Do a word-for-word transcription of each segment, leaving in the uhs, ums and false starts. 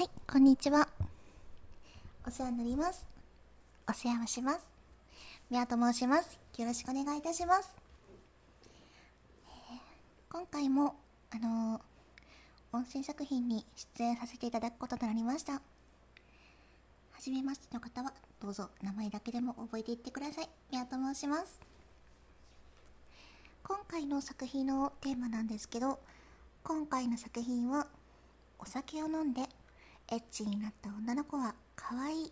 はい、こんにちは。お世話になります。お世話をします。みやと申します。よろしくお願いいたします。えー今回も、あのー音声作品に出演させていただくこととなりました。はじめましての方は、どうぞ名前だけでも覚えていってください。みやと申します。今回の作品のテーマなんですけど、今回の作品は、お酒を飲んでエッチになった女の子は可愛い。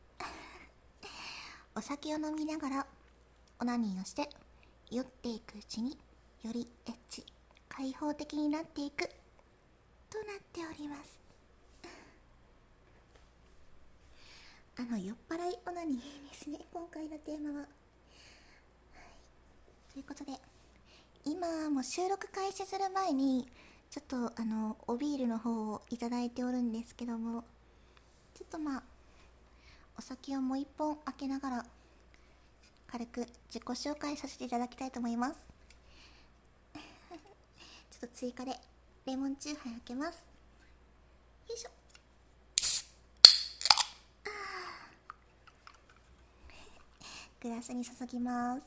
お酒を飲みながらオナニーをして酔っていくうちによりエッチ開放的になっていくとなっております。あの酔っ払いオナニーですね、今回のテーマは。はい、ということで、今も収録開始する前にちょっとあのおビールの方をいただいておるんですけども、ちょっとまあお酒をもう一本開けながら軽く自己紹介させていただきたいと思います。ちょっと追加でレモンチューハイ開けます。よいしょ。グラスに注ぎます。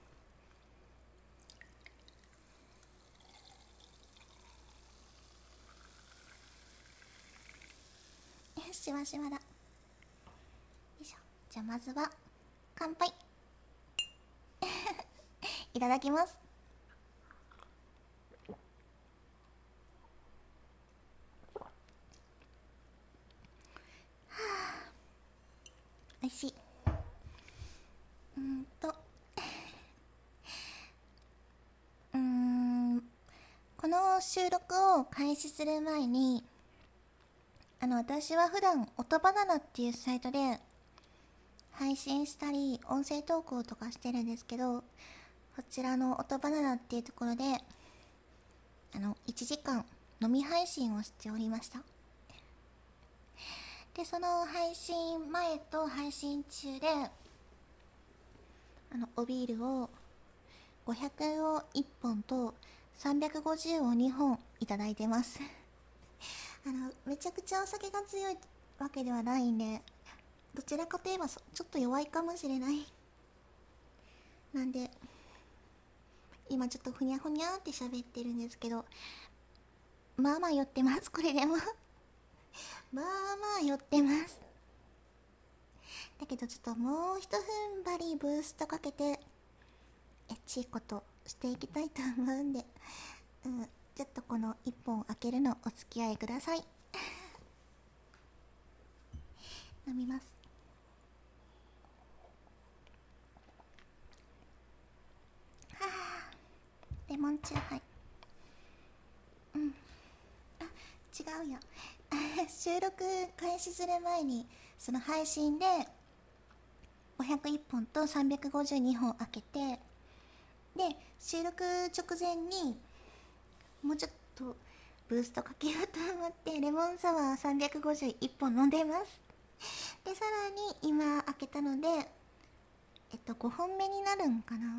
しわしわだ。よいしょ。じゃあまずは乾杯。いただきます。おいしい。うんとうーんこの収録を開始する前に、あの私は普段音バナナっていうサイトで配信したり音声投稿とかしてるんですけど、こちらの音バナナっていうところであのいちじかん飲み配信をしておりました。でその配信前と配信中であのおビールをごひゃくをいっぽんとさんびゃくごじゅうをにほんいただいてますあのめちゃくちゃお酒が強いわけではないんで、どちらかといえばちょっと弱いかもしれないなんで今ちょっとふにゃふにゃって喋ってるんですけど、まあまあ酔ってます。これでもまあまあ酔ってます。だけどちょっともうひと踏ん張りブーストかけてエッチいことしていきたいと思うんで、うん、ちょっとこのいっぽん開けるのお付き合いください飲みます。はあ、レモンチューハイ。うんあ、違うよ収録開始する前にその配信でごひゃくいっぽんとさんびゃくごじゅうにほん開けて、で収録直前にもうちょっとブーストかけようと思ってレモンサワーさんびゃくごじゅういっぽん飲んでます。でさらに今開けたのでえっとごほんめになるんかな。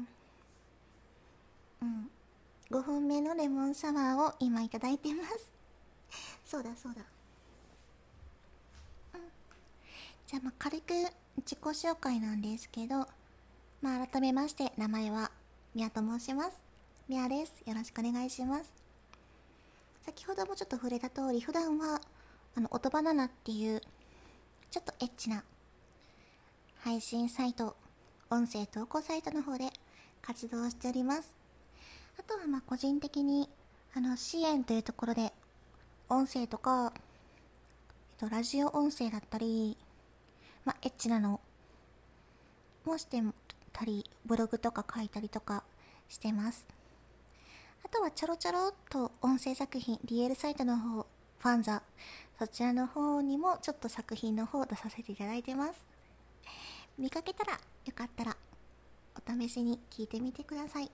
うんごほんめのレモンサワーを今いただいてますそうだそうだ。うんじゃあまあ軽く自己紹介なんですけど、まあ改めまして名前はみやと申します。みやです。よろしくお願いします。先ほどもちょっと触れた通り、普段はあの音バナナっていうちょっとエッチな配信サイト、音声投稿サイトの方で活動しております。あとはまあ個人的にあの支援というところで音声とか、えっと、ラジオ音声だったり、まあ、エッチなのもしてたり、ブログとか書いたりとかしてます。あとはちょろちょろっと音声作品、ディーエル サイトの方、ファンザ、そちらの方にもちょっと作品の方出させていただいてます。見かけたらよかったらお試しに聞いてみてください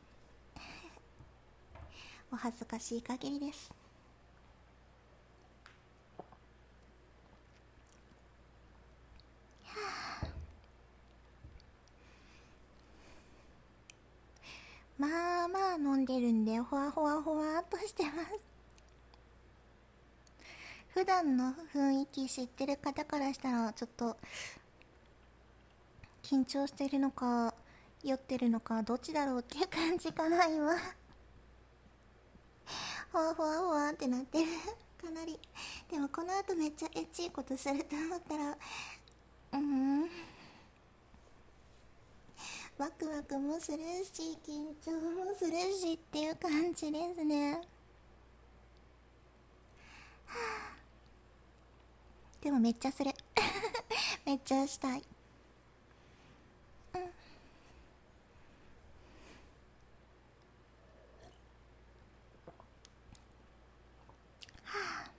お恥ずかしい限りです。まあまあ飲んでるんでほわほわほわっとしてます。 普段の雰囲気知ってる方からしたらちょっと緊張してるのか酔ってるのかどっちだろうっていう感じかな今。ほわほわほわってなってるかなり。でもこの後めっちゃエッチいことすると思ったらうーんワクワクもするし緊張もするしっていう感じですね。はあ、でもめっちゃするめっちゃしたい。うん。はあ、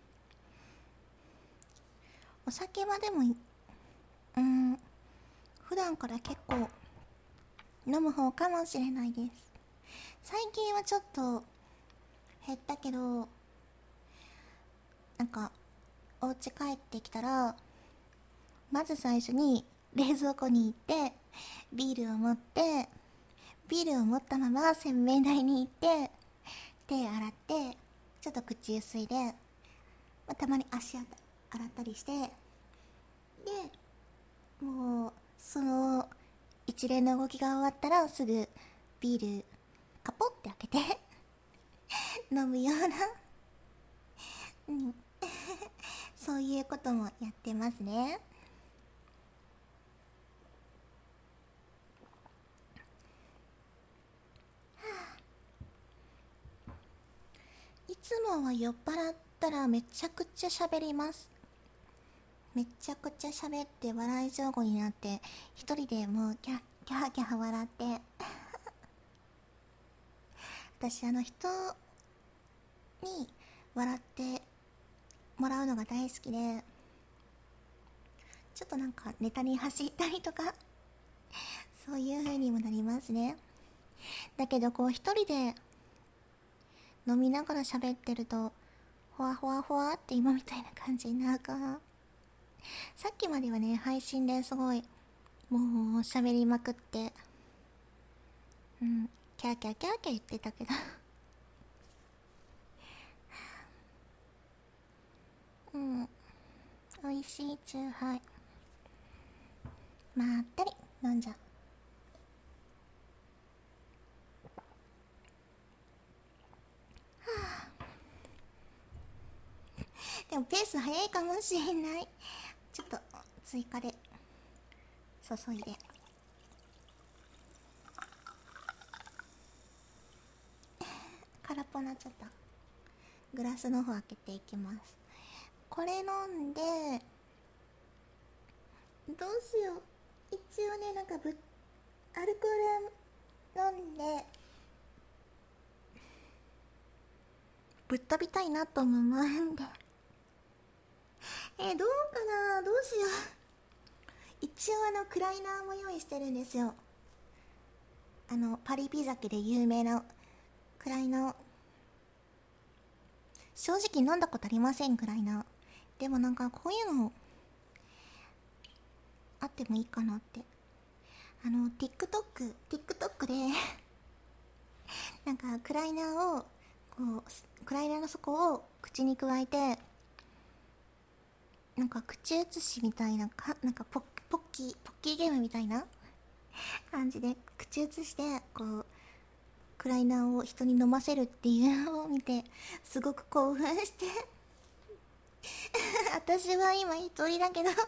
お酒はでもうん、普段から結構飲む方かもしれないです。最近はちょっと減ったけど、なんかお家帰ってきたらまず最初に冷蔵庫に行ってビールを持ってビールを持ったまま洗面台に行って手洗ってちょっと口ゆすいで、まあ、たまに足洗ったりして、でもうその一連の動きが終わったらすぐビールカポって開けて飲むようなうんそういうこともやってますね。いつもは酔っ払ったらめちゃくちゃ喋ります。めちゃくちゃ喋って笑い上戸になって一人でもうキャッキャーキャー笑って私あの人に笑ってもらうのが大好きで、ちょっとなんかネタに走ったりとかそういう風にもなりますね。だけどこう一人で飲みながら喋ってるとほわほわほわって今みたいな感じになるから、さっきまではね配信ですごいもう喋りまくってうんキャーキャーキャーキャー言ってたけどうん美味しいチューハイまったり飲んじゃう。でもペース早いかもしれない。ちょっと追加で注いで空っぽなっちゃった。グラスの方開けていきます。これ飲んでどうしよう。一応ねなんかぶアルコール飲んでぶっ飛びたいなと思うんでえー、どうかな、どうしよう。一応あのクライナーも用意してるんですよ。あのパリピ酒で有名なクライナー。正直飲んだことありませんクライナー。でもなんかこういうのあってもいいかなって。あの TikTok TikTok でなんかクライナーをこうクライナーの底を口に加えてなんか口移しみたいなか、なんかポッポッキーポッキーゲームみたいな感じで口移してこうクライナーを人に飲ませるっていうのを見てすごく興奮して私は今一人だけどなんか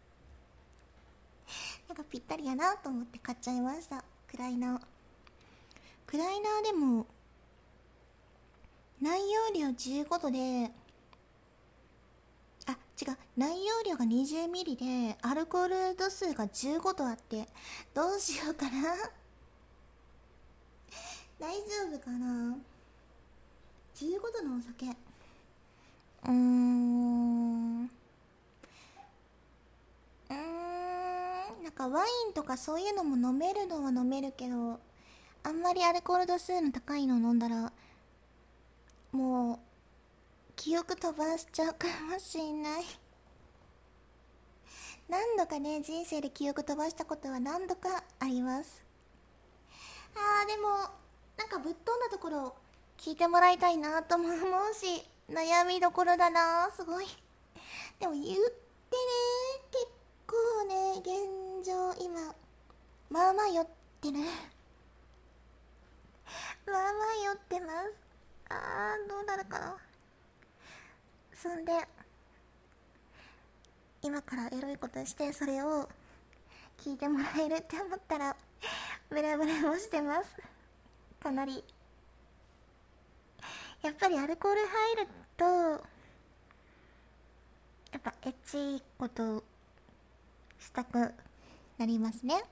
ぴったりやなと思って買っちゃいました。クライナークライナーでも内容量じゅうごどで、あ、違う、内容量が にじゅうミリ でアルコール度数がじゅうごどあって、どうしようかな大丈夫かな。じゅうごどのお酒、うーんうーんなんかワインとかそういうのも飲めるのは飲めるけど、あんまりアルコール度数の高いの飲んだらもう記憶飛ばしちゃうかもしれない何度かね人生で記憶飛ばしたことは何度かあります。あーでもなんかぶっ飛んだところ聞いてもらいたいなとも思うし、悩みどころだな。すごいでも言ってね、結構ね、現状今まあまあ酔ってるまあまあ酔ってます。あー、どうなるかな。そんで今からエロいことしてそれを聞いてもらえるって思ったらブラブラもしてます。かなりやっぱりアルコール入るとやっぱエッチいことしたくなりますね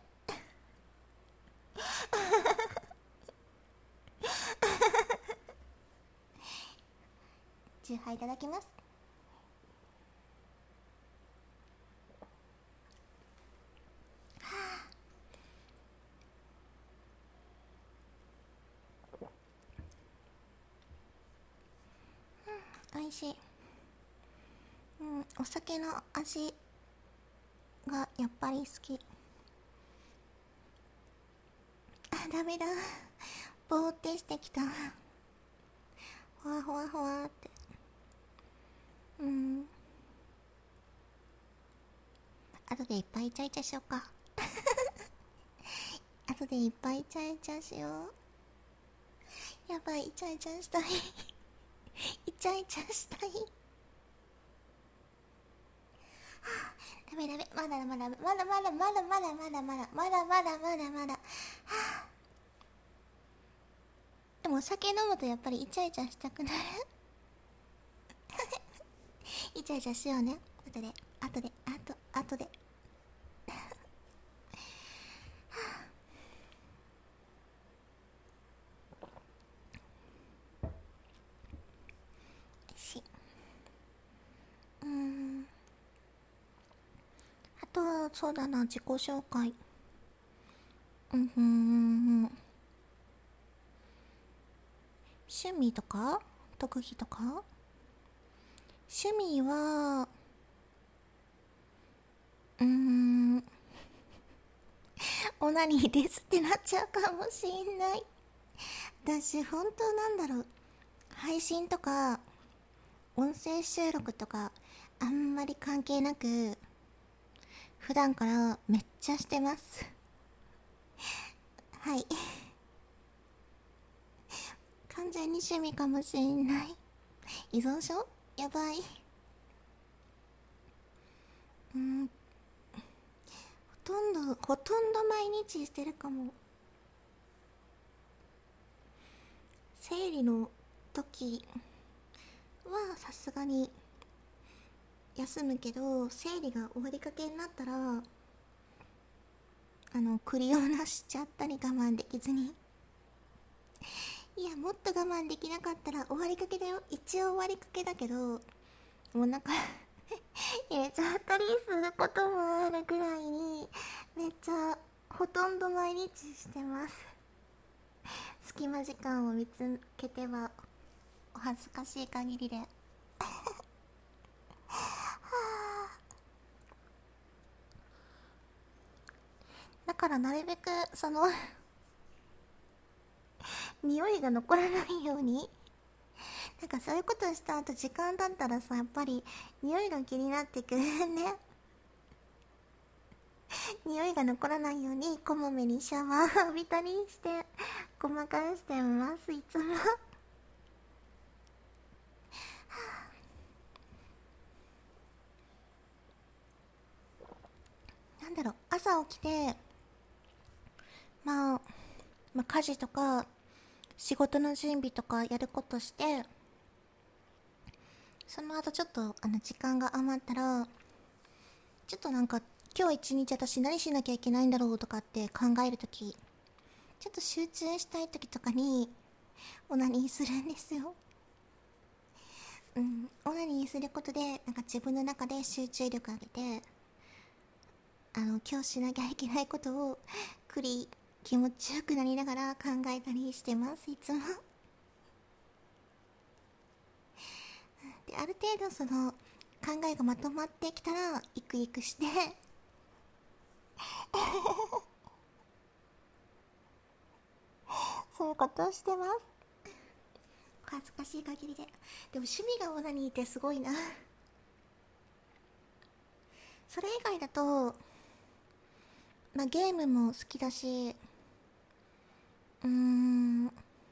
チューハイいただきます。おいしい。うん、お酒の味がやっぱり好き。あ、ダメだ、ぼーってしてきた。ほわほわほわって。うん、後でいっぱいイチャイチャしようか後でいっぱいイチャイチャしよう。やばい、イチャイチャしたいイチャイチャしたいダメダメ、まだまだまだまだまだまだまだまだまだまだまだまだ。でもお酒飲むとやっぱりイチャイチャしたくなるイチャイチャしようね。後で後で後後でしうーんあとはそうだな、自己紹介。うんふん、趣味とか特技とか。趣味はうーんオナニーですってなっちゃうかもしんない。私本当なんだろう、配信とか音声収録とかあんまり関係なく普段からめっちゃしてますはい完全に趣味かもしんない。依存症やばい。うんほとんどほとんど毎日してるかも。生理の時はさすがに休むけど、生理が終わりかけになったらあのクリオナしちゃったり、我慢できずに。いや、もっと我慢できなかったら終わりかけだよ。一応終わりかけだけどもうなんか入れちゃったりすることもあるぐらいにめっちゃほとんど毎日してます。隙間時間を見つけてはお恥ずかしい限りでだからなるべくその匂いが残らないように、なんかそういうことした後時間経ったらさ、やっぱり匂いが気になってくるね匂いが残らないようにこまめにシャワー浴びたりしてごまかしてます、いつもなんだろう、朝起きて、まあ、まあ家事とか仕事の準備とかやることして、その後ちょっとあの時間が余ったらちょっとなんか今日一日私何しなきゃいけないんだろうとかって考えるとき、ちょっと集中したいときとかにオナニーするんですよ。うん、オナニーすることでなんか自分の中で集中力上げて、あの今日しなきゃいけないことをくり気持ちよくなりながら考えたりしてます、いつもで、ある程度その考えがまとまってきたらイクイクしてそういうことをしてます。恥ずかしい限りで。でも趣味がオナニーってすごいなそれ以外だと、まあ、ゲームも好きだし、うーん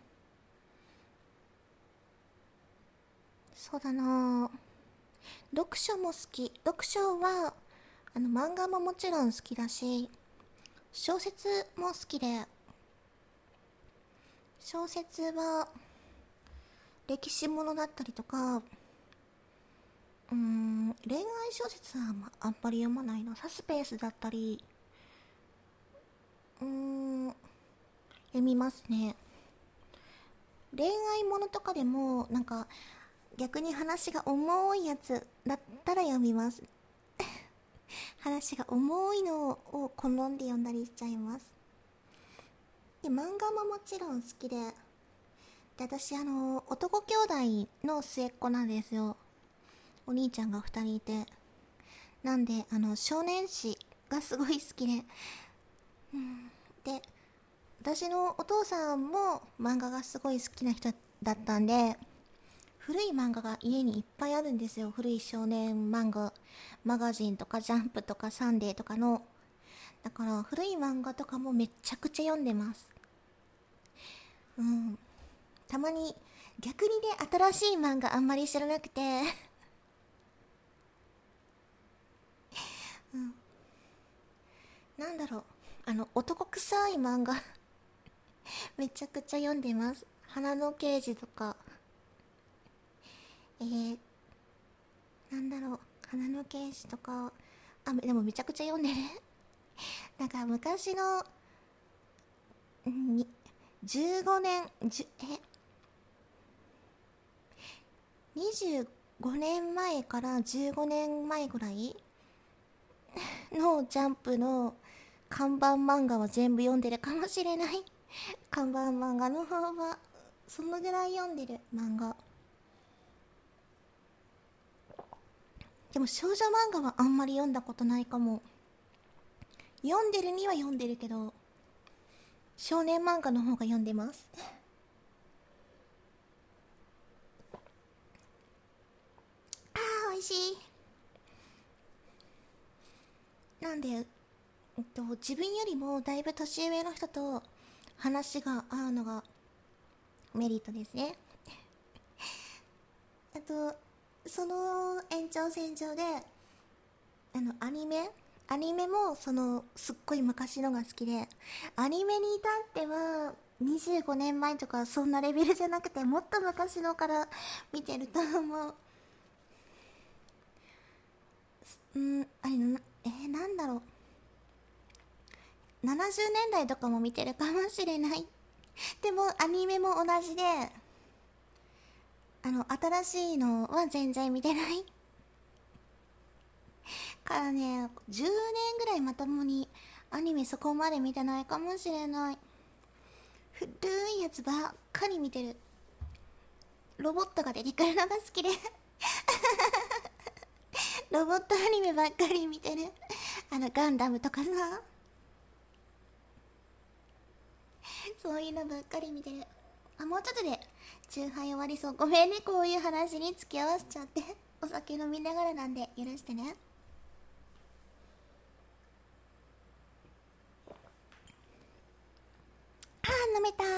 そうだな、読書も好き。読書はあの漫画ももちろん好きだし、小説も好きで、小説は歴史ものだったりとか、うーん恋愛小説はあんまあんまり読まないな。サスペンスだったり、うーん読みますね。恋愛ものとかでもなんか逆に話が重いやつだったら読みます話が重いのを好んで読んだりしちゃいます。で漫画ももちろん好きで、で私あの男兄弟の末っ子なんですよ。お兄ちゃんがふたりいて、なんであの少年誌がすごい好きで、うん、で私のお父さんも漫画がすごい好きな人だったんで、古い漫画が家にいっぱいあるんですよ。古い少年漫画、マガジンとかジャンプとかサンデーとかの。だから古い漫画とかもめちゃくちゃ読んでます。うん。たまに逆にね、新しい漫画あんまり知らなくてうん、なんだろう、あの男臭い漫画めちゃくちゃ読んでます。花の刑事とか、えー、なんだろう、花の刑事とか、あ、でもめちゃくちゃ読んでるなんか昔のにじゅうごねん、じゅえにじゅうごねんまえからじゅうごねんまえぐらいのジャンプの看板漫画は全部読んでるかもしれない看板漫画の方はそのぐらい読んでる漫画。でも少女漫画はあんまり読んだことないかも。読んでるには読んでるけど、少年漫画の方が読んでますあー、おいしい。なんで、えっと、自分よりもだいぶ年上の人と話が合うのがメリットですね。あとその延長線上で、あのアニメアニメもそのすっごい昔のが好きで、アニメに至ってはにじゅうごねんまえとかそんなレベルじゃなくて、もっと昔のから見てると思う。うんあれなえー、なんだろう、ななじゅうねんだいとかも見てるかもしれない。でもアニメも同じで、あの新しいのは全然見てないからね、じゅうねんぐらいまともにアニメそこまで見てないかもしれない。古いやつばっかり見てる。ロボットが出てくるのが好きでロボットアニメばっかり見てるあのガンダムとかさ、そういうのばっかり見てる。あ、もうちょっとでチューハイ終わりそう。ごめんね、こういう話に付き合わせちゃってお酒飲みながらなんで許してね。あー、飲めたー。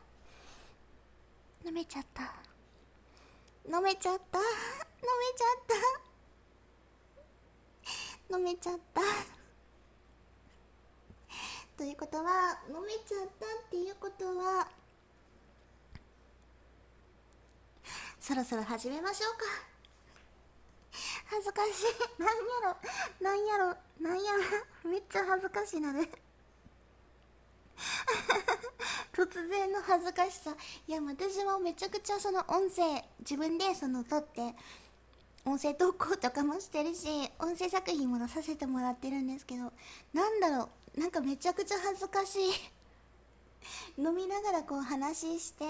飲めちゃった。飲めちゃった。飲めちゃった。飲めちゃった。ということは、飲めちゃったっていうことは、そろそろ始めましょうか。恥ずかしい。なんやろ、なんやろ、なんやろ、めっちゃ恥ずかしいなね突然の恥ずかしさ。いや、私もめちゃくちゃその音声自分でその撮って音声投稿とかもしてるし、音声作品も出させてもらってるんですけど、なんだろう、なんかめちゃくちゃ恥ずかしい飲みながらこう話して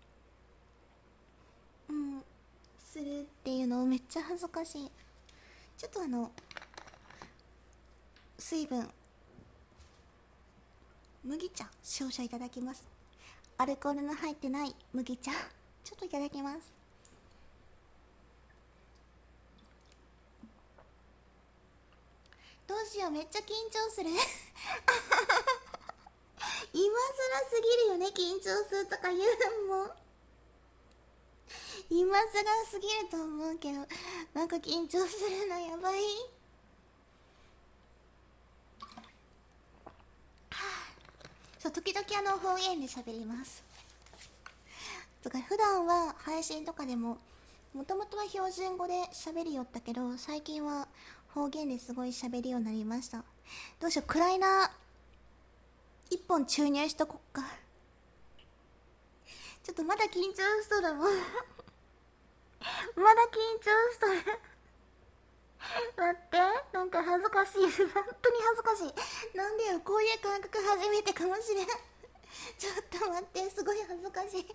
うんするっていうのめっちゃ恥ずかしい。ちょっとあの水分、麦茶少々いただきます。アルコールの入ってない麦茶ちょっといただきます。 どうしよう、めっちゃ緊張する今更すぎるよね、緊張するとか言うのも今更すぎると思うけど、なんか緊張するのやばい。そう、時々あの方言で喋ります。とか普段は配信とかでももともとは標準語で喋りよったけど、最近は方言ですごい喋るようになりました。どうしよう、暗いな。一本注入しとこっか。ちょっとまだ緊張しとるもんまだ緊張しとる待って、なんか恥ずかしい本当に恥ずかしい。なんでよ、こういう感覚初めてかもしれんちょっと待って、すごい恥ずかしいって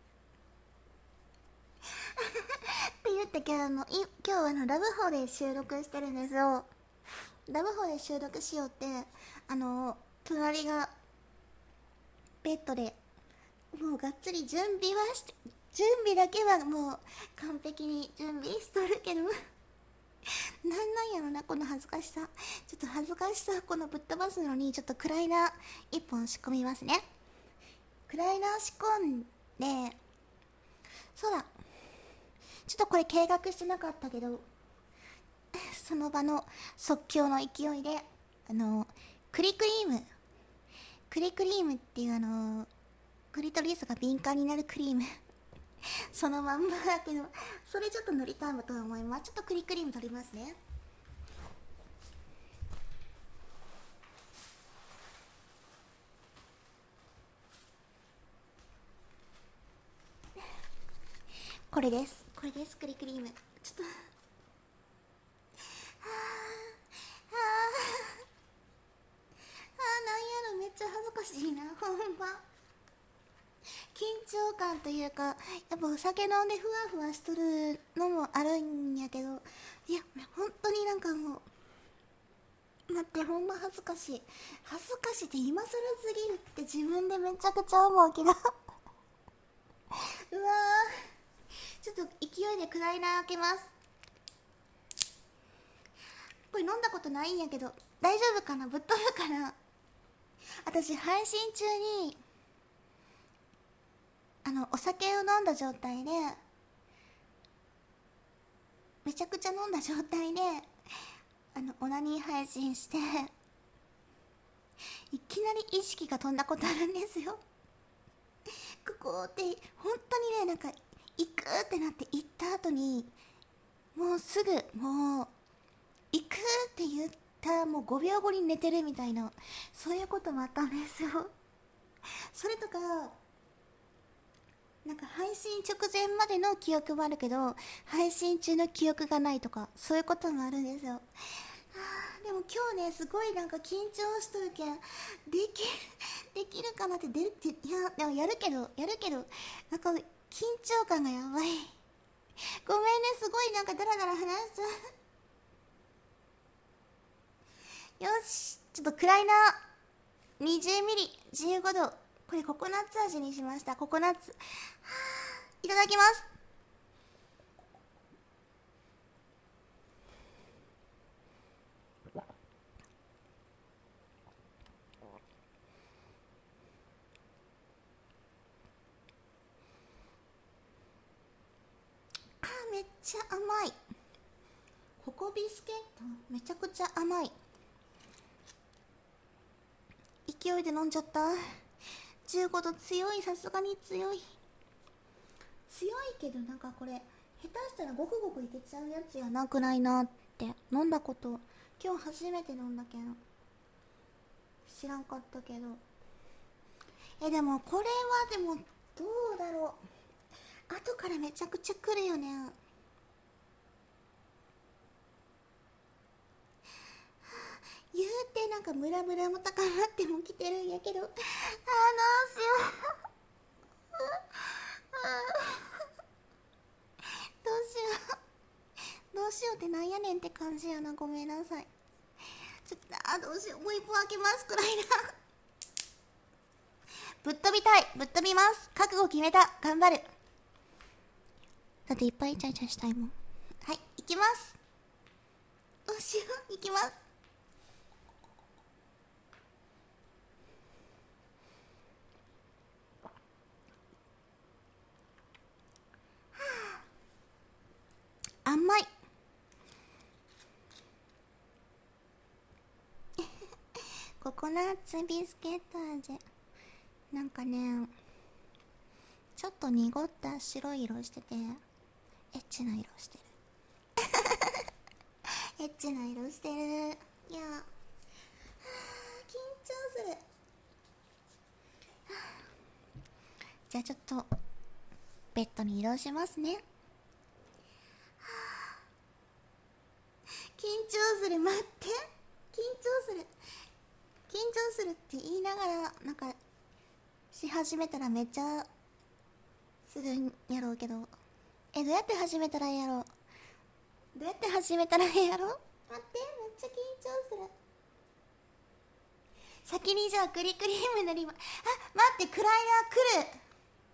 言ったけど、あのい今日はあのラブホで収録してるんですよ。ラブホで収録しようって、あの隣がベッドでもうがっつり準備はして、準備だけはもう完璧に準備しとるけどなんなんやろなこの恥ずかしさ。ちょっと恥ずかしさこのぶっ飛ばすのに、ちょっと暗いな一本仕込みますね。暗いな仕込んで、そうだ、ちょっとこれ計画してなかったけど、その場の即興の勢いで、あのクリクリームクリクリームっていうあのクリトリスが敏感になるクリームそのまんまだけど、それちょっと塗りたいと思います。ちょっとクリクリーム取りますね。これですこれですクリクリーム。ちょっとはあはああ、なんやろ、めっちゃ恥ずかしいなほんま。緊張感というか、やっぱお酒飲んでふわふわしとるのもあるんやけど、いや本当になんかもう待って、ほんま恥ずかしい。恥ずかしいって今更すぎるって自分でめちゃくちゃ思うけどうわー、ちょっと勢いで暗いな開けます。これ飲んだことないんやけど大丈夫かな、ぶっ飛ぶかな。私配信中にあのお酒を飲んだ状態で、めちゃくちゃ飲んだ状態であのオナニー配信して、いきなり意識が飛んだことあるんですよここって本当にね、なんか行くってなって行った後にもうすぐもう行くって言ったもうごびょうごに寝てるみたいな、そういうこともあったんですよ。それとかなんか配信直前までの記憶もあるけど配信中の記憶がないとか、そういうこともあるんですよ。でも今日ねすごいなんか緊張しとるけん、できるできるかなって出るって、いやでもやるけどやるけどなんか緊張感がやばい。ごめんね、すごいなんかダラダラ話しちゃうよし、ちょっと暗いな。にじゅうミリじゅうごど、これココナッツ味にしました。ココナッツ、はあ、いただきます。あー、めっちゃ甘い。ココビスケットめちゃくちゃ甘い。勢いで飲んじゃった。じゅうごど強い、さすがに強い強いけど、なんかこれ下手したらごくごくいけちゃうやつやなくないなって。飲んだこと今日初めて飲んだけど知らんかったけど、えでもこれはでもどうだろう、後からめちゃくちゃくるよね。言うてなんかムラムラも高まってもきてるんやけど、あーどうしようどうしようどうしようってなんやねんって感じやな。ごめんなさい。ちょっとあーどうしよう、もう一本開けますくらいなぶっ飛びたい、ぶっ飛びます。覚悟決めた、頑張る。だっていっぱいイチャイチャしたいもん。はい、行きます。どうしよう、行きます。 ナッツビスケット味。なんかね、ちょっと濁った白い色してて、エッチな色してる。エッチな色してる。いや、はあ、緊張する。はあ、じゃあちょっとベッドに移動しますね。はあ、緊張する。待って、緊張する。緊張するって言いながらなんかし始めたらめっちゃするんやろうけど、え、どうやって始めたらいいやろう。どうやって始めたらいいやろ。待って、めっちゃ緊張する。先にじゃあクリクリーム塗りま、あ、待って、クライナー来る。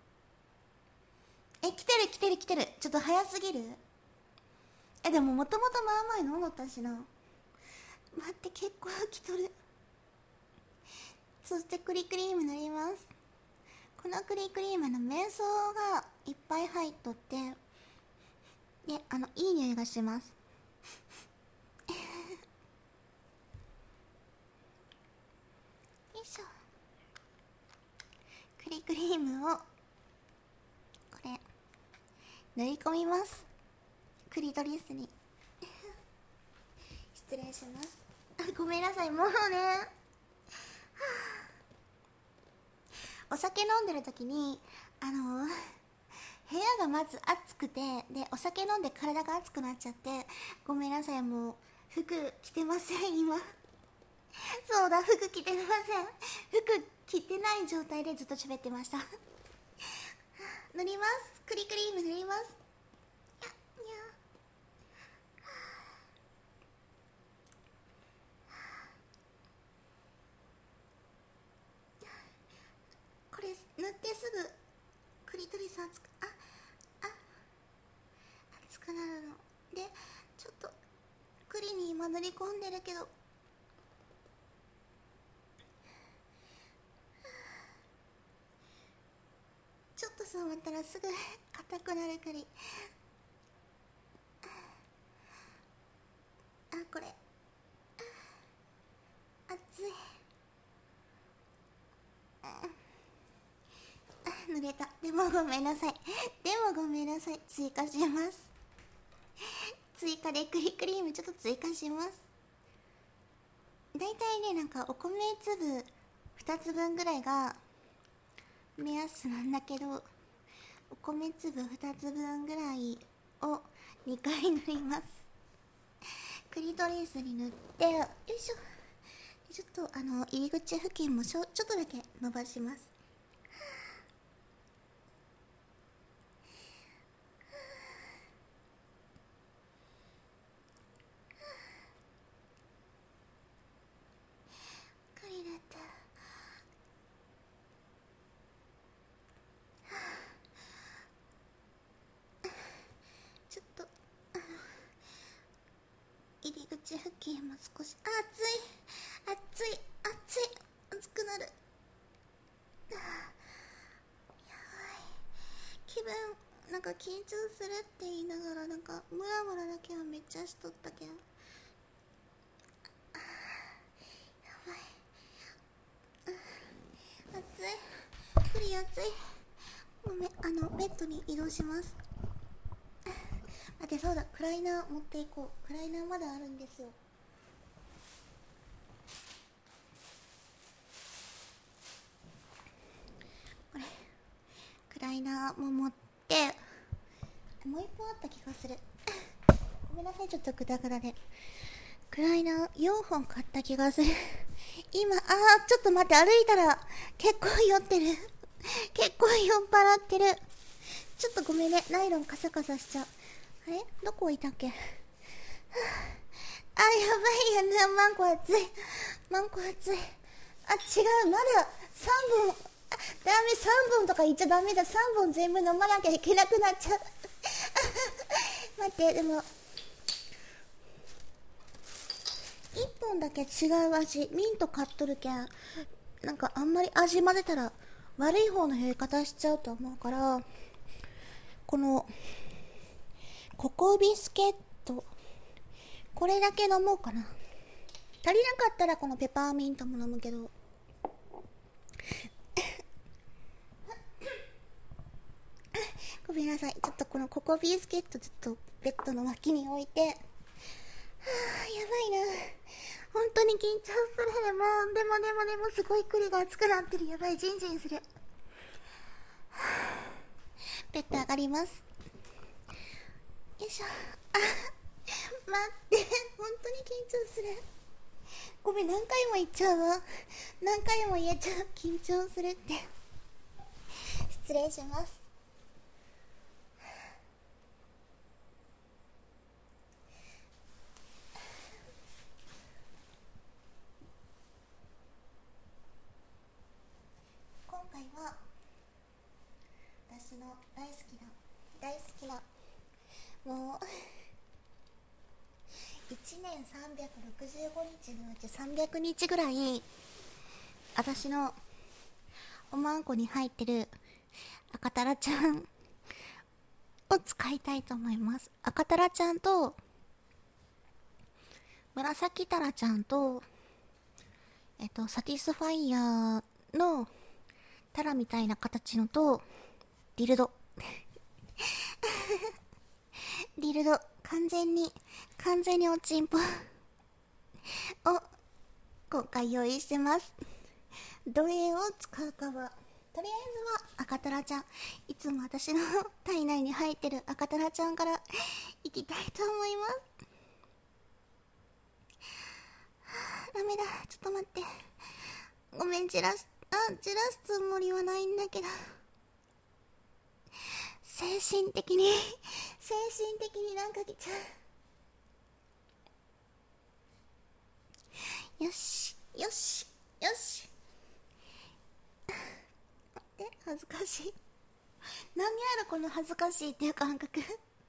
え、来てる来てる来てる。ちょっと早すぎる。え、でももともとまあまあ飲んどったしな。待って、結構来とる。そしてクリクリーム塗ります。このクリクリームの瞑想がいっぱい入っとって、で、あの、いい匂いがします。よいしょ。クリクリームをこれ塗り込みます。クリトリスに。失礼します。あ、ごめんなさい。もうね、はあ、お酒飲んでる時にあの部屋がまず暑くて、でお酒飲んで体が熱くなっちゃって、ごめんなさい。もう服着てません今。そうだ、服着てません。服着てない状態でずっと喋ってました。塗ります。クリクリーム塗ります。にゃにゃ。これ塗ってすぐクリトリス熱く、ああ熱くなるので、ちょっとクリに今塗り込んでるけど、ちょっと触ったらすぐ硬くなるクリ。あ、これ熱い。濡れた。でもごめんなさい。でもごめんなさい。追加します。追加でクリクリームちょっと追加します。だいたいね、なんかお米粒ふたつぶんぐらいが目安なんだけど、お米粒ふたつぶんぐらいをにかい塗ります。クリトリスに塗って、よいしょ。ちょっとあの入り口付近もちょちょっとだけ伸ばします。クリだった。ちょっとあの入り口付近も少し、あ、熱い熱い熱い熱くなる。あ、やばい。気分なんか緊張するって言いながら、なんかムラムラだけはめっちゃしとったけん。あ、やばい。熱い。クリ熱い。もうめあのベッドに移動します。待って、そうだ、クライナー持っていこう。クライナーまだあるんですよ。これクライナーも持って、もう一本あった気がする。ごめんなさい、ちょっとグダグダで。クライナーよんほん買った気がする。今、あー、ちょっと待って、歩いたら結構酔ってる。結構酔っ払ってる。ちょっとごめんね、ナイロンカサカサしちゃう。あれ、どこ置いたっけ。はあ、あ、やばいやな、マンコ熱い。マンコ熱い。あ、違う、まださんぼん。あ、ダメ、さんぼんとか言っちゃダメだ。さんぼん全部飲まなきゃいけなくなっちゃう。待って、でもいっぽんだけ違う味。ミント買っとるけん、なんかあんまり味混ぜたら悪い方の減り方しちゃうと思うから、このココビスケット、これだけ飲もうかな。 足りなかったらこのペパーミントも飲むけどごめんなさい。ちょっとこのココビスケットちょっとベッドの脇に置いて、はあ、やばいな、本当に緊張するね。もうでもでもでもすごい栗が熱くなってる。やばい、ジンジンする。はあ、ベッド上がります。よいしょ。あ、待って、本当に緊張する。ごめん、何回も言っちゃうわ。何回も言えちゃう。緊張するって。失礼します。今回は私の大好きな大好きなもういちねんさんびゃくろくじゅうごにちのうちさんびゃくにちぐらい私のおまんこに入ってる赤タラちゃんを使いたいと思います。赤タラちゃんと紫タラちゃんとえっとサティスファイヤーのタラみたいな形のとディルドディルド完全に完全におちんぽを今回用意してます。どれを使うかはとりあえずは赤タラちゃん、いつも私の体内に入ってる赤タラちゃんからいきたいと思います。はあ、ダメだ、ちょっと待って、ごめん、散らしあ散らすつもりはないんだけど、精神的に精神的になんか来ちゃう。よしよしよし、待って、恥ずかしい。何やらこの恥ずかしいっていう感覚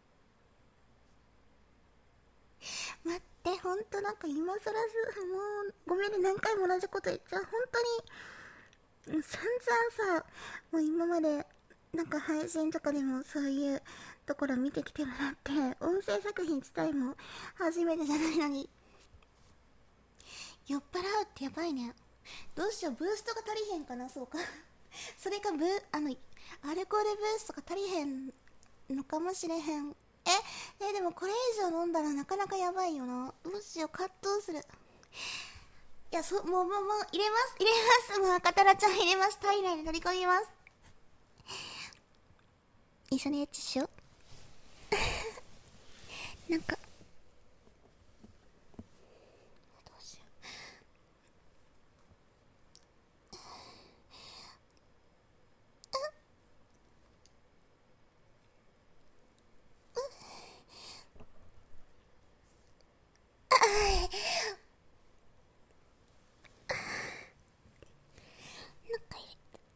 待って、ほんとなんか今更す、もうごめんね、何回も同じこと言っちゃう。本当に散々さ、もう今までなんか配信とかでもそういうところ見てきてもらって、音声作品自体も初めてじゃないのに、酔っ払うってやばいね。どうしよう、ブーストが足りへんかな。そうかそれかブあのアルコールブーストが足りへんのかもしれへん。ええでもこれ以上飲んだらなかなかやばいよな。どうしよう、葛藤する。いや、そもうもうもう入れます入れます。もう赤タラちゃん入れます。体内に取り込みます。一緒にエッチしようなんかどうしよう。なんか入れ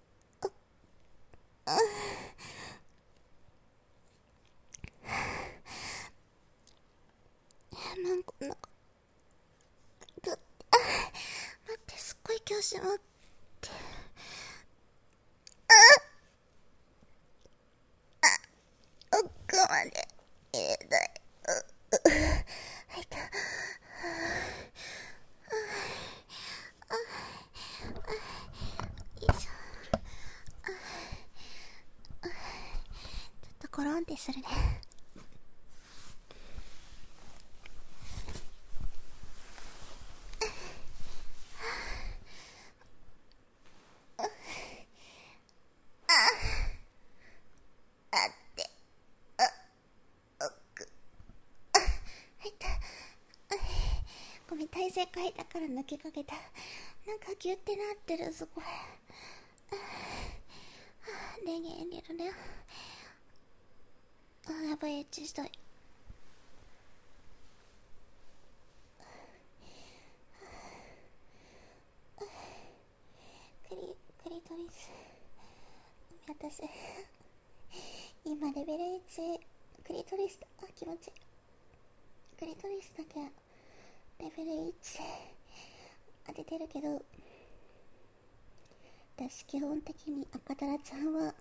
なんかなんかだってあ待って、すっごい今日しまって奥まで入れたい。入った。よいしょ。ちょっとコロンってするね。ごめん、体勢変えたから抜けかけた。なんかギュってなってる、すごい。電源入れるね。あー、やばい、エッチしたい。クリクリトリス、私今レベルいちクリトリス、あ、気持ちいい。クリトリスだけレベルいち当ててるけど、私基本的に赤タラちゃんは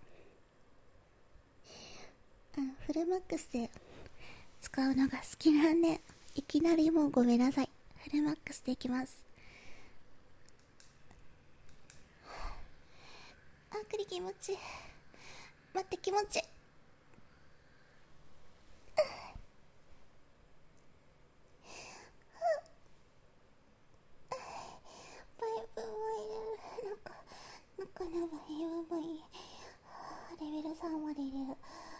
あのフルマックスで使うのが好きなんで、いきなりもうごめんなさい。 フルマックスでいきます。あー、栗気持ちいい。待って、気持ちいい。バイブも入れる。なんかなんかやばいやばい。レベルさんまで入れる。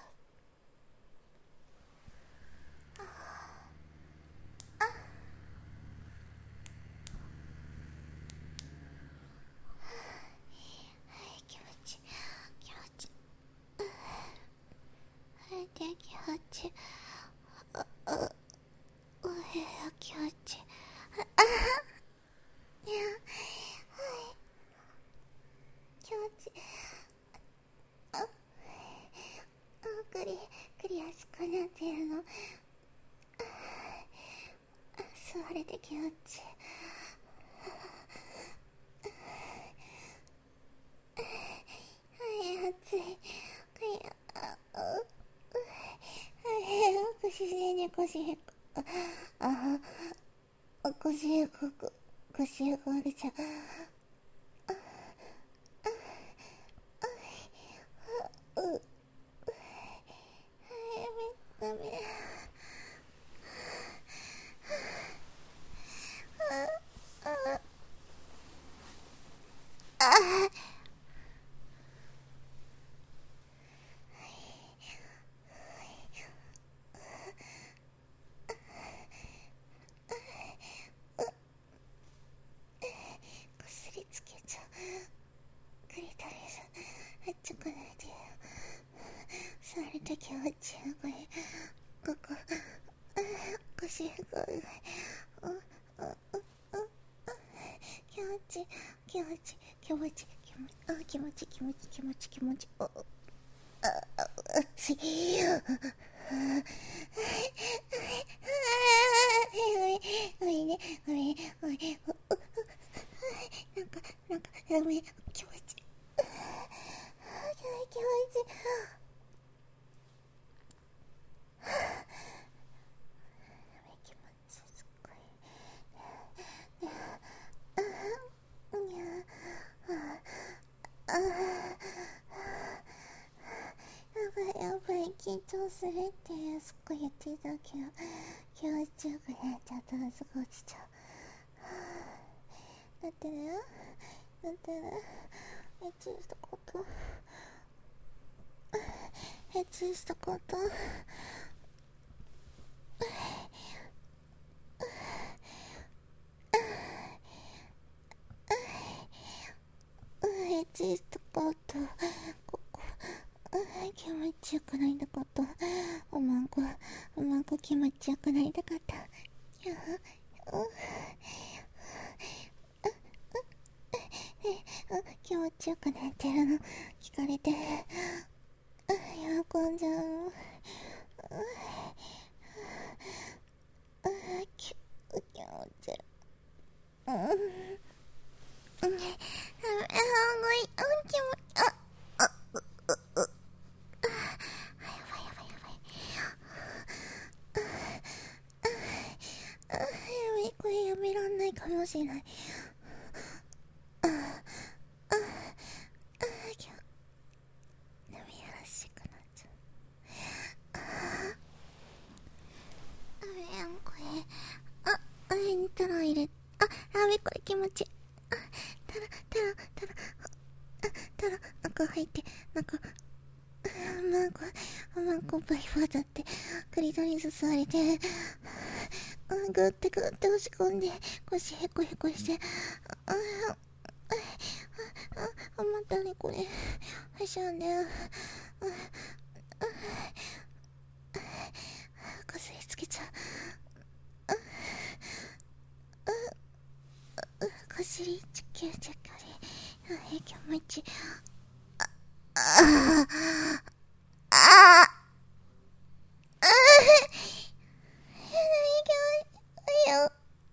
気持ちいい気持ちいい。はい、気持ちいい。ああお部屋気持ちいい。あいや、はい気持ちいい。ああクリクリアしくなってるの。座れて気持ちいい。はい暑い。ああ腰でね腰へこああ腰へこく腰へこんでちゃう。うダメ。あ薬つけちゃう。クリトリスあっちこないでよ。触ると気持ちいい。これここ腰へこる。気持ち気持ち気持ち気持ちあ気持ち気持ち気持ち気持ちああ熱い。ごめんねごめんごめん。なんかなんかごめん気持ち気持ち気持ち気持ちすっごい。あやばいやばい緊張するってすっごい言ってたけど気持ちよくなっちゃったらすぐ落ちちゃう。だってねだってねエッチしたことエッチしたことエッチしたことここ気持ちよくないんだこと。おまんこおまんこ気持ちよくないんだかった。気持ちよくなってるの聞かれて喜んじゃう。気持ちいい。うんうんあ、ごめん、気持ち、あ、あ、う、う、う、やばいやばいやばい。あ、やばい、これやめらんないかもしれない。あ、あ、あ、きゃ、やめやらしくなっちゃう。あ、やん、これ、あ、あれにタラ入れ、あ、やべ、これ気持ちいい。あ、タラ、タラ、タラ、あ、タラ、なんか入って、なんか、マンコ、マンコバイバーだって、クリトリス吸われて、グーってグーって押し込んで、腰へこへこして、あ、あ、あ、あ、またね、これ、はしゃんで、あ、あ、こすりつけちゃう。あ、あ、こすりつけちゃう。あ、気持ちいい。あ、あ、あ、あ、や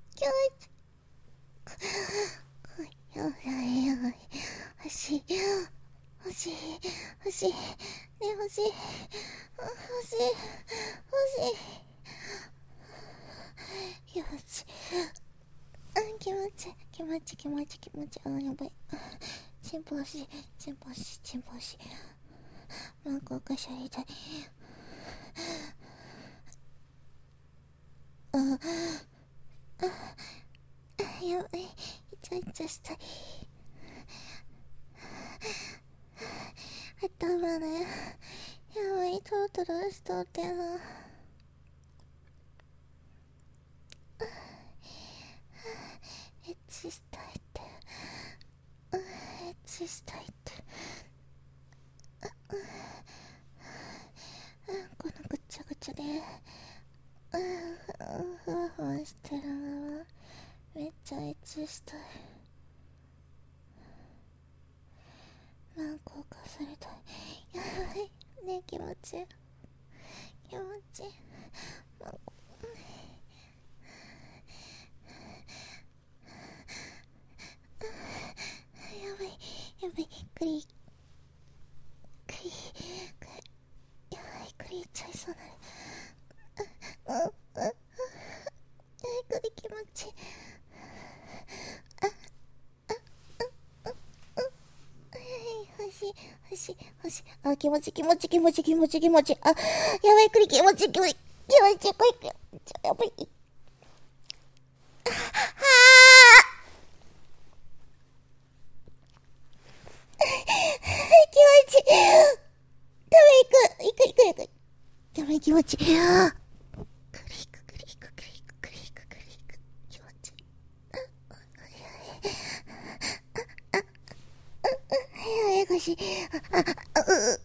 ばいやばい。欲しい欲しい欲しいね欲しい欲しい欲しい気持ち持ち気持ち気持ち気持ち。あ、やばい。チンポ欲しいチンポ欲しいチンポ欲しい。マンコお菓子やりたい。あああ、やばい。イチャイチャしたい。頭ね、やばい、トロトロしとってな。エッチしたいって、エッチしたいって、このぐちゃぐちゃでふわふわしてるままめっちゃエッチしたい。マンコ化されたい。やばいね、気持ちいい気持ちいい。マンコやばいやばい、クリクリクリ、やばい、クリいっちゃいそうなる。ああああ、クリ気持ちいい。あああああ、欲しい欲しい欲しい。あ、気持ち気持ち気持ち気持ち気持ち。あ、やばい、クリ気持ち気持ち気持ち、これやばい。やばい、気持ちいい。クリッククリッククリッククリッククリック、気持ちいい。ややこしい。あああ、ううう、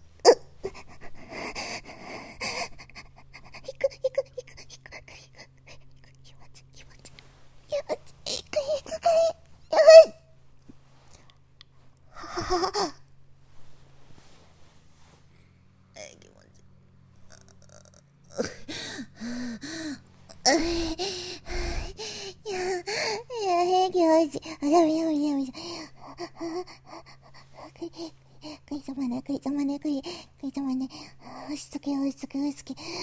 いくいくいくいくクリッククリック、気持ちいい気持ちいい気持ちいい、クリッククリック、やばい。はははは。いや、いや、気持ちいい。あ、やめやめやめ。クリ、クリたまね、クリたまね、クリ、クリたまね。押しつけ、押しつけ、押しつけ。好き、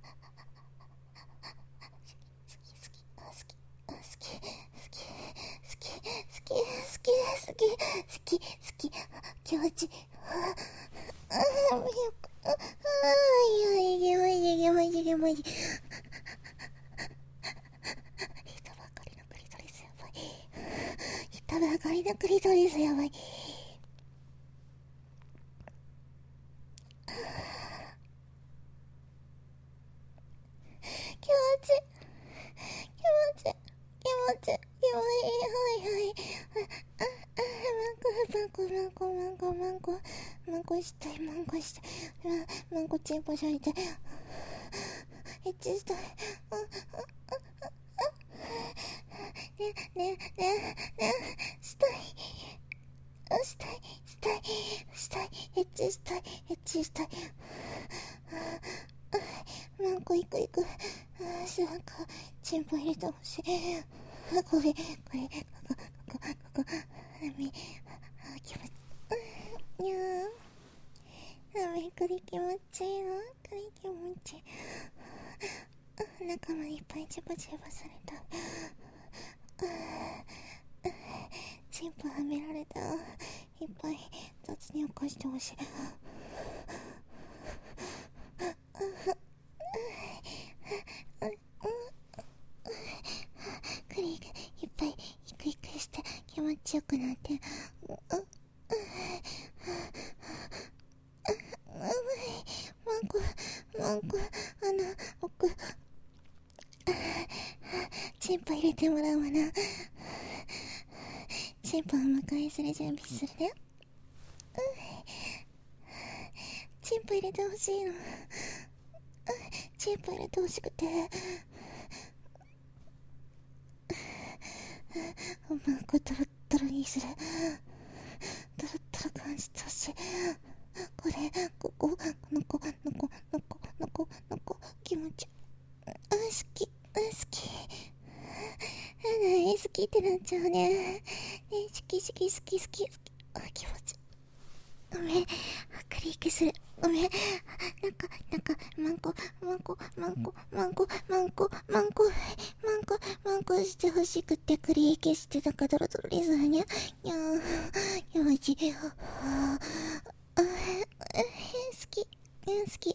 好き、好き、好き、好き、好き、好き、好き、好き、好き、好き、気持ちいい。ああ、もうよく、ああ、いやいや、いやいや、いやいや、いやいや。人ばかりのクリトリスやばい。人ばかりのクリトリスやばい。気持ちいい気持ちいい気持ちいい気持ちいい。はいはい。ああ、マンコマンコマンコマンコマンコマンコしたい、マンコしたい、マンコチンポしゃりたい、エッチしたい。ああああ、ねねねね、したいしたいしたいしたい、エッチしたいエッチしたい。マンコいくいく。あ、しなんかチンポ入れてほしい。あ、これこれここここここ、み、あ、気持ちいい。にゃー、あ、めくり気持ちいいな、くり気持ちいい。あ、中までいっぱいチンポチンポされた。チンポはめられた。いっぱい雑に起こしてほしい。クリがいっぱいイクイクして気持ちよくなって、マンコマンコ、あの奥チンポ入れてもらうわな。チンポを迎えする準備するね。チンポ入れてほしいの。チンポ入れてほしくて、マンコトロットロにする。トロットロ感じてほしい。これ、ここ、のこ、のこ、のこ、のこ、のこ、気持ち、あ、好き、あ、好き。大好きってなっちゃうね。ね、好き好き好き好き好き。あ、気持ち。ごめん、クリックする。ごめん。なんか、なんか、マンコ、マンコ、マンコ、マンコ、マンコ、マンコ、マンコ、マンコ、 くしてほしくてクリ消してなんかドロドロにするにゃ。にゃー。気持ちいい。あー、好き。好き。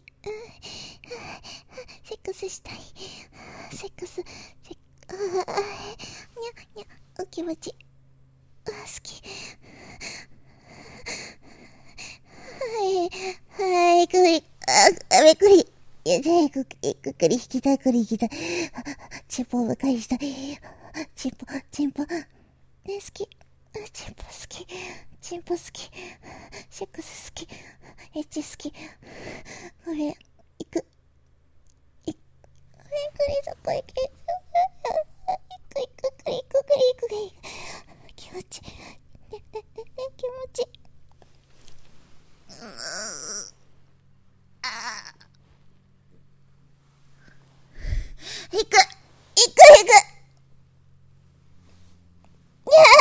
セックスしたい。セックス、セックス、にゃ、にゃ、気持ちいい。好き。はい、はい、くり、あ、めくり。いや、じゃあ、く、くくり引きたい、くり引きたい。チンポを迎えしたい。チンポ、チンポ。ね、好き。チンポ好き。チンポ好き。セックス好き。エッチ好き。ごめん、行く。い、ごめん、くりそこ行け。行く、行く、くり、くくり、くり。気持ちいい。ね、ね、ね、ね、気持ちいい。うーん。あー。行く、行く、行く。にゃ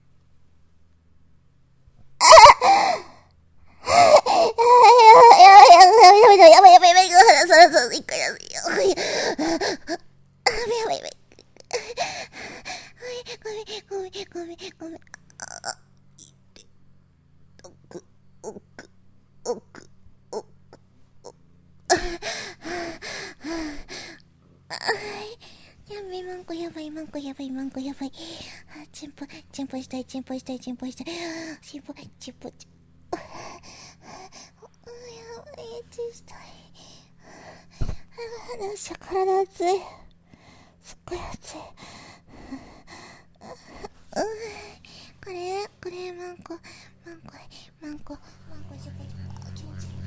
やばいやばいやばいやばい、そろそろ一回やばいやばいやばいやばい。ごめんごめんごめんごめん。あ、奥奥奥奥奥。やばい、マンコやばい、マンコやばい、マンコやばい。チンポチンポしたい、チンポしたい、チンポしたい、チンポチンポチンポ。やばい、エッチしたい。どうしよう、体熱い。すっごい熱い。これこれマンコマンコマンコマンコしょこ気持ちいい。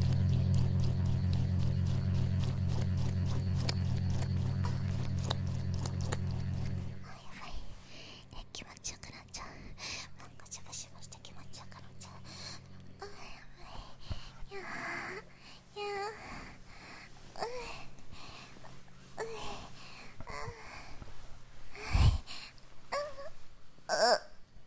あ、やばい。え、気持ちよくなっちゃう。マンコしょぼしぼして気持ちよくなっちゃう。あ、やばい。いやー、いやー、ういういうあ、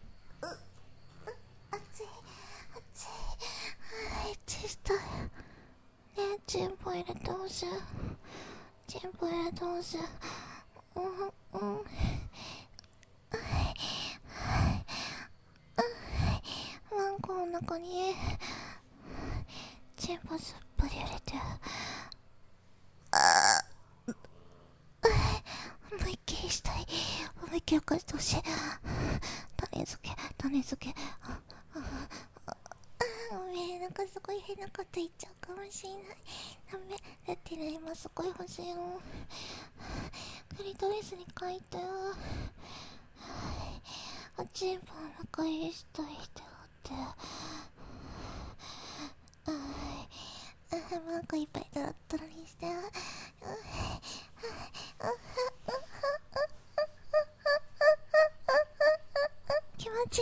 熱い熱い。エッチしたいね。え、チンポ入れてほしい。チンポ入れてほしい。うんうん。マンコの中にチンポすっぽり入れて。あー、思いっきりしたい。思いっきり浮かしてほしい。種付け種付け。あああ、ごめん、なんかすごい変なこと言っちゃうかもしれない。ダメだってね、今すごい欲しいの。クリトリスに書いたよ。おちんぽを中入りしたい人って。なんかいっぱいドロッドロにして。気持ちいい。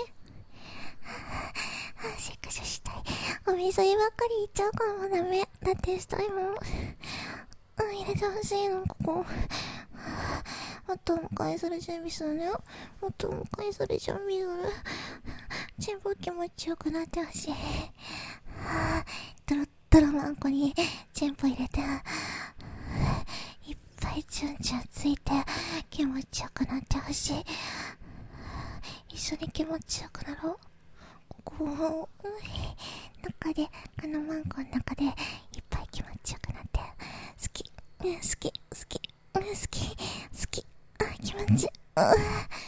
セックスしたい。お水ばっかり言っちゃうかも。ダメだってしたいもん。入れてほしいの、ここ。もっとお迎えする準備するね。もっとお迎えする準備する。全部気持ちよくなってほしい。ドロッドロマンコに全部入れて、いっぱいチュンチュンついて気持ちよくなってほしい。一緒に気持ちよくなろう。ここを中で、このマンコの中でいっぱい気持ちよくなって、好き、好き、好き、好き、好き、あ、気持ちいい。あ、やばい。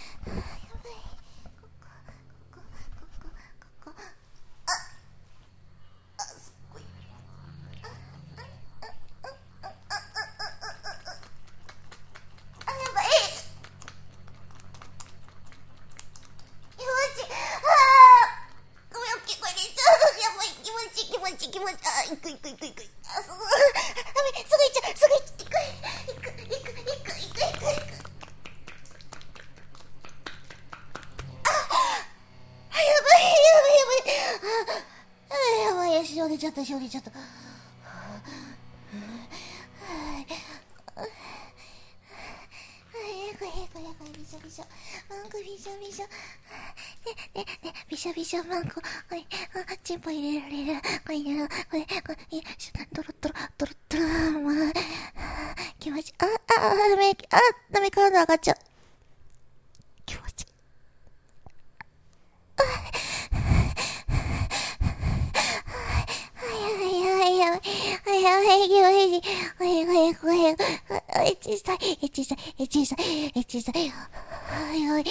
ここ、ここ、ここ、ここ。あ、あ、すっごい。あ、あ、あ、あ、あ、あ、あ、あ、やばい。気持ちいい。あー、ごめん、大きい声で言っちゃう。やばい、気持ちいい、気持ちいい、気持ちいい。あ、いくいくいくいく。あ、すごい。ダメ、すぐ行っちゃう、すぐ行っちゃう。いく、いく、いく、いく、いく、いく、いく、いく。あ、やばい、やばい、やばい。あ、やばい、しおれちゃった、しおれちゃった。これこれこれびしょびしょマンコびしょびしょねねねびしょびしょマンコこれあチンポ入れられるこれ入れるこれこれよしドロドロドロドロまあ気持ちああダメあダメ体上がっちゃう小さい、え、小さい。はい、はい。うぅ、うぅ、ごめん、小さい。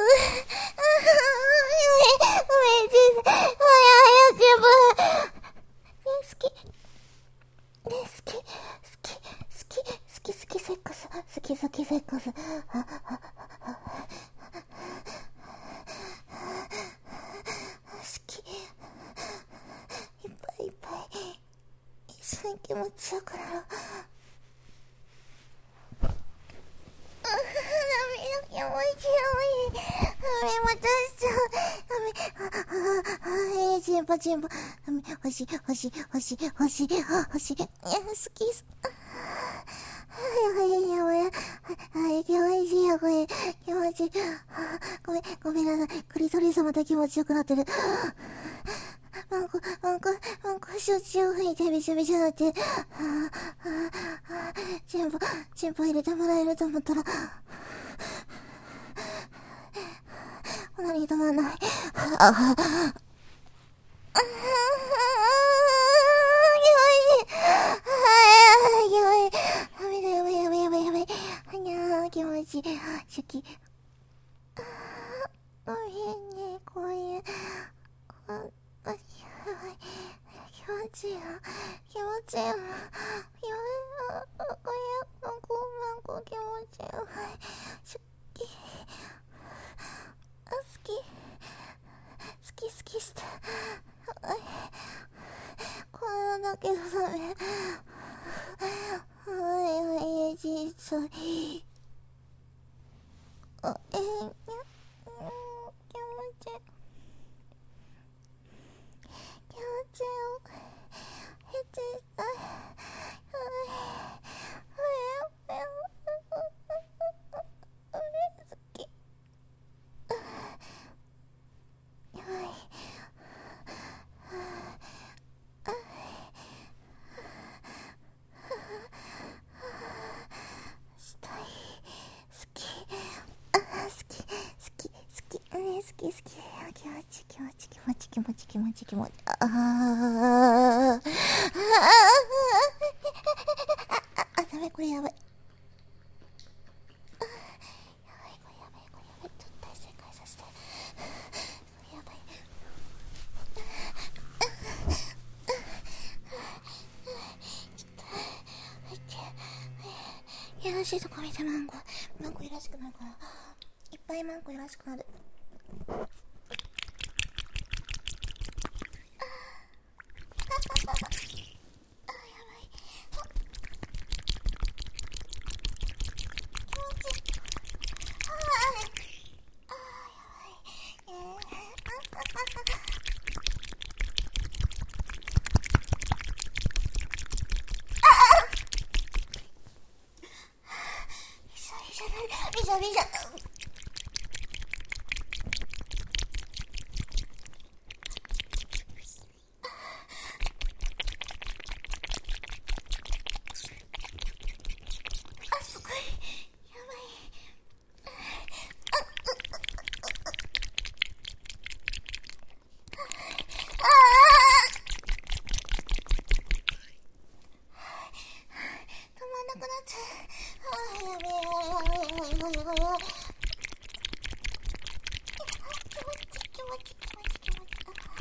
はい、全部。好き。ね、好き。好き。好き。好き、好き、セックス。好き、好き、セックス。好き。いっぱいいっぱい。一緒に気持ちよくなろう。気持ちよい。ダメ、またしちゃう。ダメ。ああ、チンポチンポ。ダメ、欲しい、欲しい、欲しい、欲しい、欲しい。いや、好き。はい、はい、やばい。はい、気持ちいいよ、これ。気持ちいい。ごめん、ごめんなさい。クリトリスまた気持ちよくなってる。ワンコ、ワンコ、ワンコ、しょっちゅう吹いてびしょびしょなって。チンポ、チンポ入れてもらえると思ったら、何止まんない。ああ、ああ、気持ちいい。好き。ごめんね、こういう。本当にやばい。気持ちいいよ。気持ちいいよ。気持ちいいよ。これ、マンコ、マンコ、気持ちいいよ。好き。好き。好き好きして。こんなだけどダメ。はいはい、小さい。あ、えー、にゃ、気持ちいい。気持ちいいよ。え、小さい。はい。はい。はい。好き。やばい。したい。好き。あ、好き。好き。好き。うん、好き好き。気持ち気持ち気持ち気持ち気持ち気持ち。ああ。ああ、ダメ、これやばい。やばい、これやばい、これやばい。ちょっと正解させて。これやばい。いやらしいとこ見てマンゴー。マンゴーいらしくなるから。いっぱいマンゴーいらしくなる。ビシャビシャ。あ、すごい。やばい。ああ。止まんなくなっちゃう。ああ、やべえ、やべえ、やべえ、やべえ、やべえ。気持ち、気持ち、気持ち、気持ち、気持ち。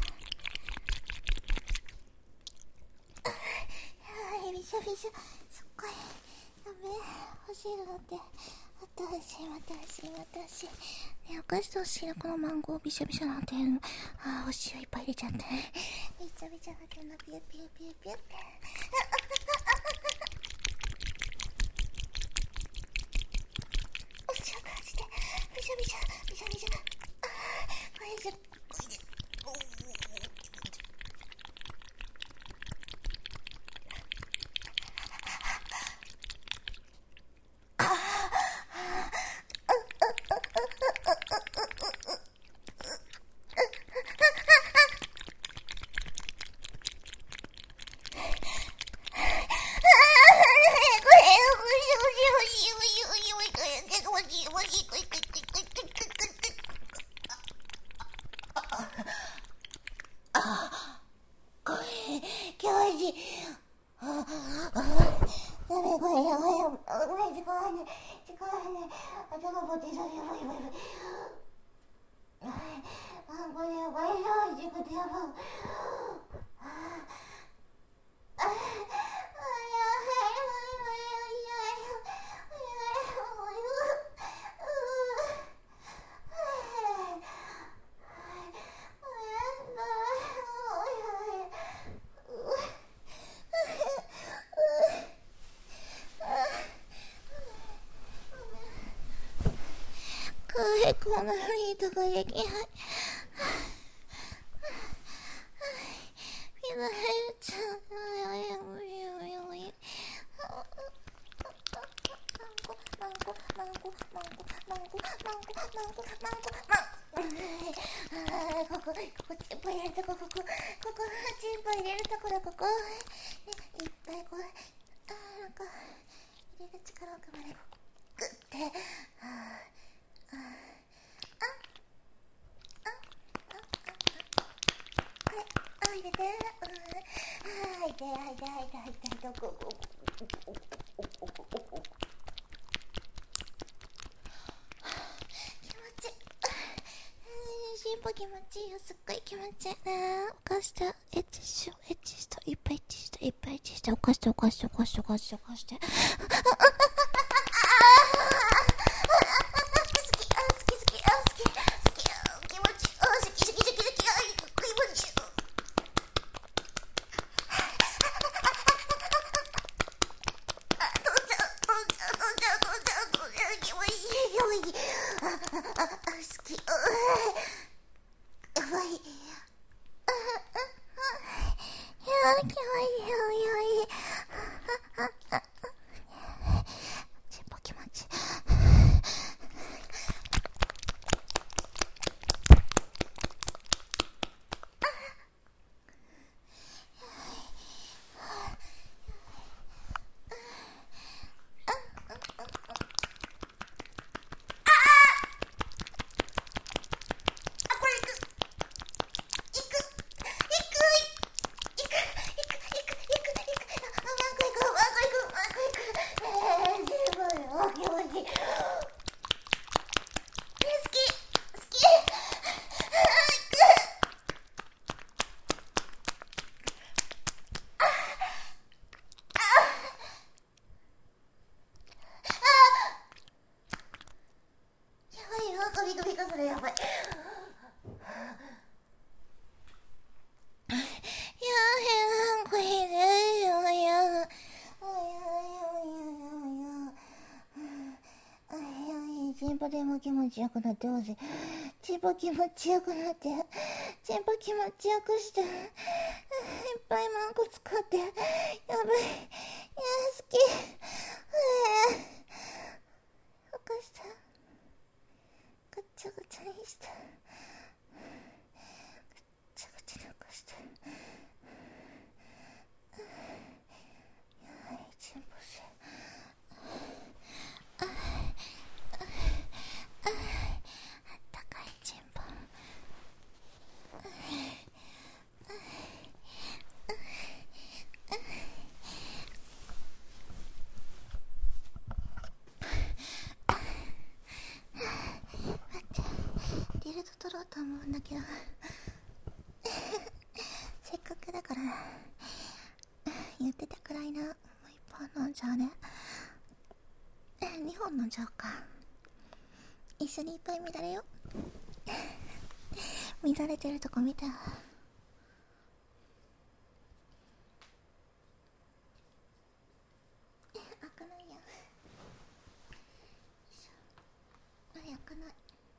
やばい、びしょびしょ。すっごい。やべえ、欲しいのだって。また欲しい、また欲しい、また欲しい。ね、お菓子と欲しいな、このマンゴーびしょびしょなってるの。ああ、欲しいよ、いっぱい入れちゃって。びちゃびちゃなってるの、ピュピュピュピュって。おしゃかして、びしょびしょ、びしょびしょ。ああ、これじゃ、これじゃ。やべえ、これやばいよ。ごめん、時間ない。時間ない。 ば出た、やばいやばいやばい。あ、これやばいな、自分でやばい。ああ、ああ、こんなにいいとこできない。ピザヘルちゃん、マンゴマンゴマンゴマンゴマンゴマンゴマンゴマンゴマンゴマンゴマンゴ、ここここチンポ入れるとこ、ここここチンポ入れるところ、ここいっぱいこう、あーなんか入れる力をくまでグッて、あーあー入れて、うん、はい、で、はい、で、はい、で、はい、で、どこ、ここ、気持ちいい。しんぽ気持ちいいよ、すっごい気持ちいいね。おかした、エッチしよう、エッチした、いっぱいエッチした、いっぱいエッチした、おかして、おかして、おかして、おかして、おかして。チンポでも気持ちよくなってほしい。チンポ気持ちよくなって、チンポ気持ちよくして、いっぱいマンゴ使って、やばい、いや好き、ふかした、ガッチャガチャにした、ガッチャガチャにふかした、やばい、チンポせ、あったかいチンポ、ディルド取ろうと思うんだけどせっかくだから言ってたくらいな、もう一本飲んじゃうね。二本飲んじゃおうか。一緒にいっぱい乱れよ乱れてるとこ見た。開かないや。あれ開かない。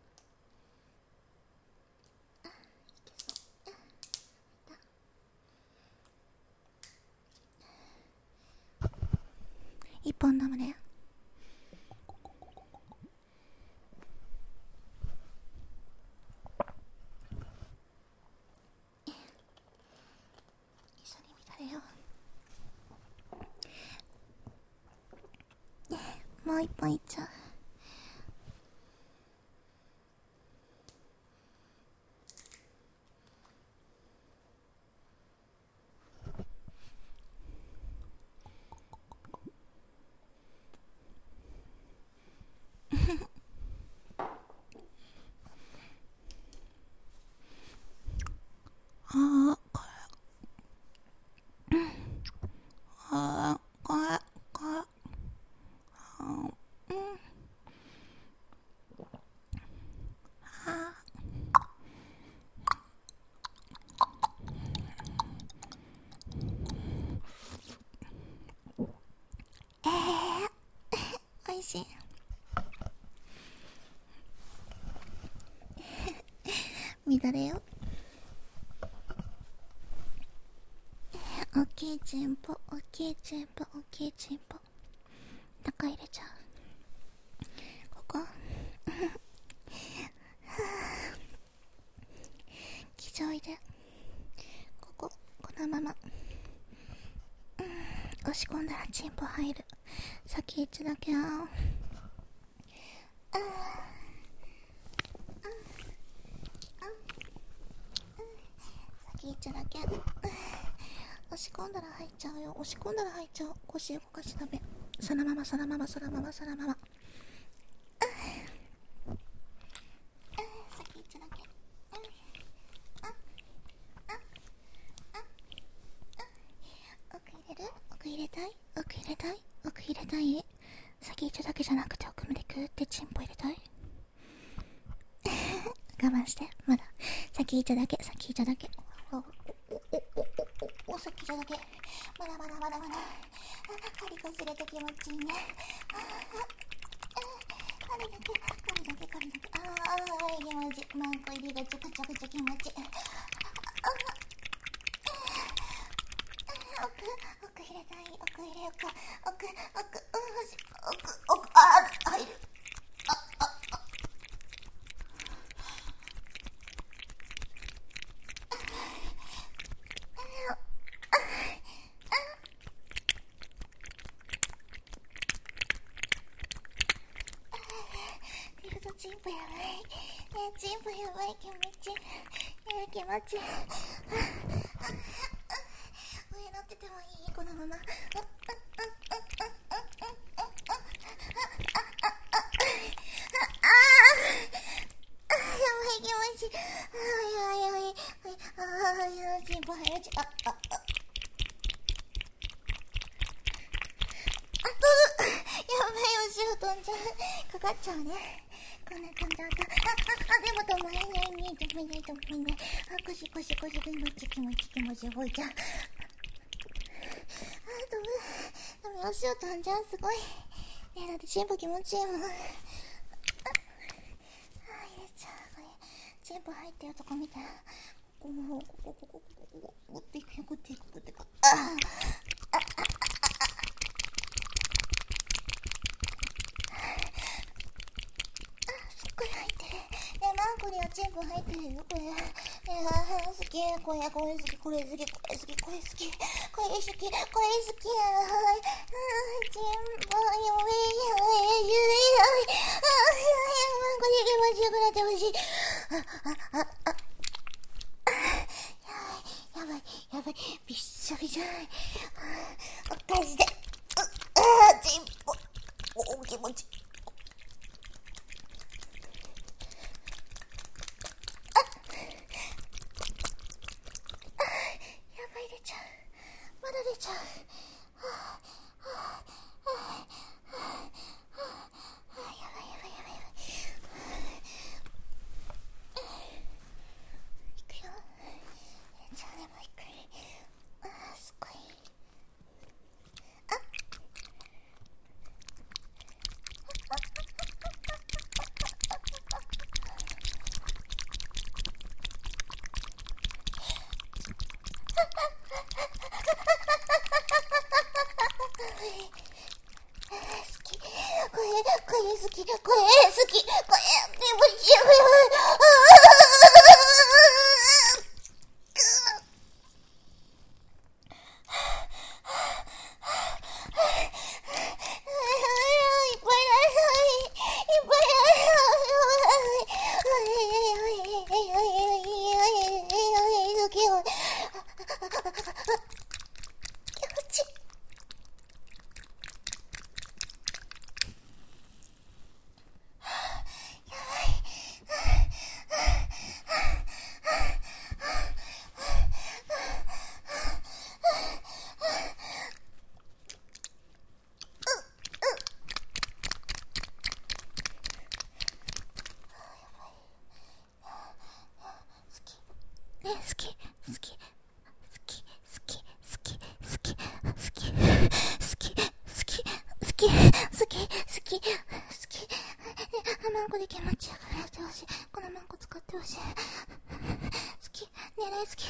あ、いけそう。あ、いた。一本飲むね。もう一本いっちゃう。 乱れよ。おっきいチンポ、おっきいチンポ、おっきいチンポ。中入れちゃう。ここ気丈いで。ここ、このまま、うん、押し込んだらチンポ入る。先一だけ。ああ、先一だけ。押し込んだら入っちゃうよ。押し込んだら入っちゃう。腰動かしダメ。そのままそのままそのままそのまま。先一だけ。奥入れる？奥入れたい？奥入れたい？奥入れたい？先一だけじゃなくて奥までグーってチンポ入れたい？我慢して。まだ先一だけ、先一だけ。おおおおおお、先一だけ。まだまだまだまだ。カリカすると気持ちいいね。カリだけ、カリだけ、カリだけ。ああ、気持ちいい。マンコ入りがちょくちょくちょ気持ちいい。奥、奥入れたい。奥入れようか。奥、奥、奥、奥、あ、入る。チンポやばい。えー、チンポやばい。気持ちいい。えー、気持ちいい。上乗っててもいい？このまま。やばい、気持ちいい。あー、やばい、やばい。あー、やばい、チンポ入る。あ、あ、あ。あ、やばい、後ろ飛んじゃう。かかっちゃうね。こんな感じだった。あ、あ、あ、でも止まれないね。止まれない、止まれない。あ、腰、腰、腰、気持ち、気持ち、気持ち、動いちゃう。あ、飛ぶ。でも、足を飛んじゃう、すごい。ねえ、だって、チンポ気持ちいいもん。あ、あ、入れちゃう。これ、チンポ入ってるとこ見たら、ここ、ここ、ここ、ここ、ここ、持っていくよ、持っていく、持っていく。あ、あ、あ、あ、これ入ってる。え、マンコにはチンポ入ってるよ、これ。えー、好き。これ、これ好き、これ好き、これ好き、これ好き。これ好き、これ好き。あー、チンポ、やばい、やばい、やばい。あー、マンコに気持ちよくなってほしい。あ、あ、あ、あ。やばい、やばい、びっしょびしょ。おかしで。あー、チンポ。お、気持ちいい。出ちゃう。まだ出ちゃう。はぁ、はぁ、はぁ、はぁ、はぁ、やばいやばいやばいやばい。いくよ。じゃあね、もう一回。あー、すごい。あっ。これ、これ好き、これ好き、これ、気持ちいい。ね、好き、好き、好き、好き、好き、好き、好き、好き、好き、好き、好き、好き、マンコで気持ちよくなってほしい。このマンコ使ってほしい。 大好き。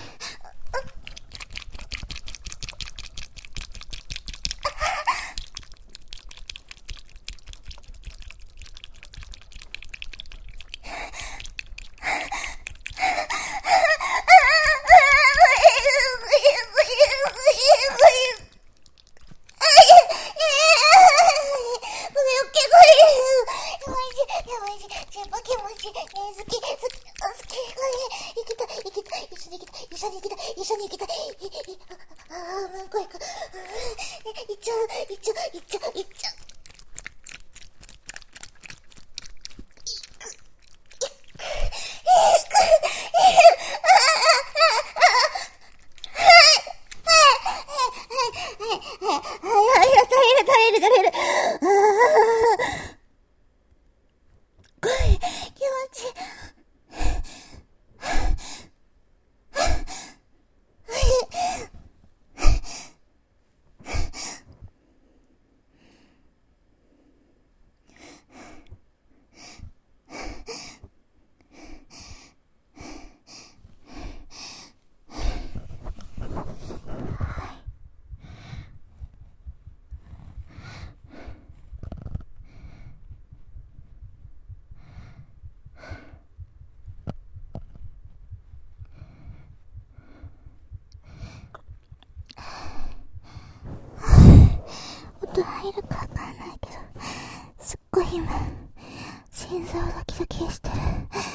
音入るかわかんないけど、すっごい今心臓ドキドキしてる。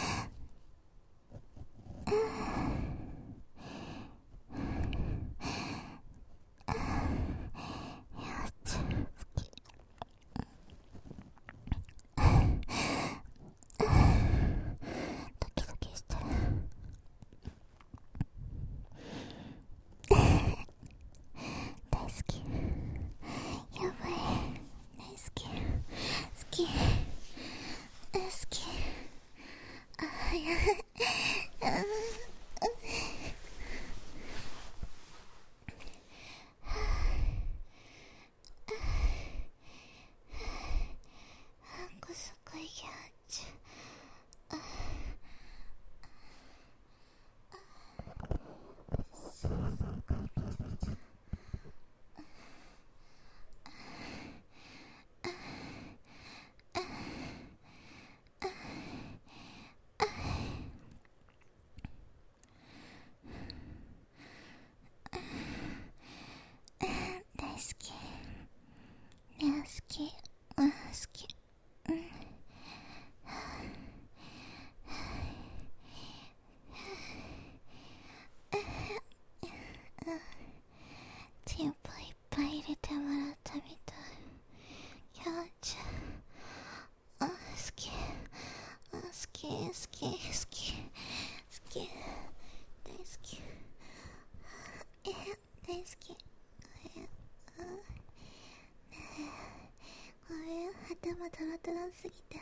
チンポいっぱい入れてもらったみたい。キャーちゃん、あ、好き、あ、好き、好き、好き、好き、大好き、え、大好き、え、あ、ねえ、ごめん、頭トロトロすぎて。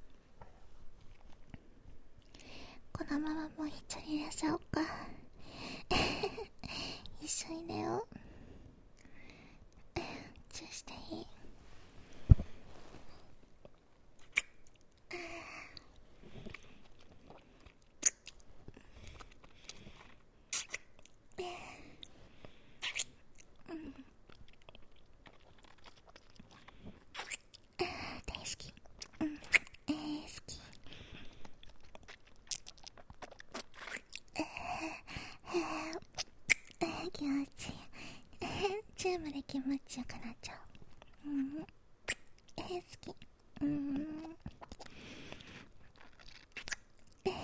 このままもう一緒に寝ちゃおうか。一緒に寝よう。チューしていい？大好き。うん、えー、好き。えー、えー、気持ちいい。えー、チューまで気持ちよくなっちゃう。うん、えー、好き。うん、えー、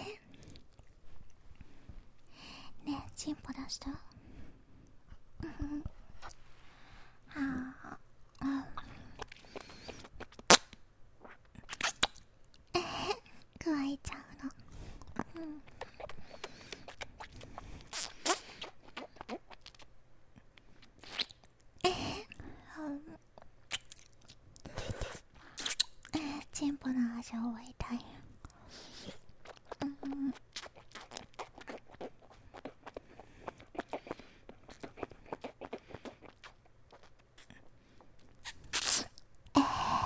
ねえ、チンポ出した？うん、はあ、あ、えー、くわえちゃうの。うん、えー、うん、えー、チンポの味を覚えたい。うん、えー、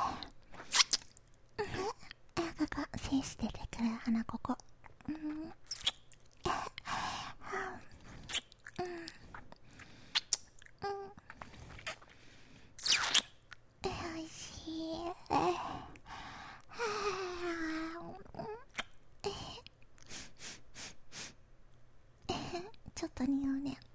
えー、ここ精子出てくる鼻ここ。うん、えー、 ちょっと匂うね。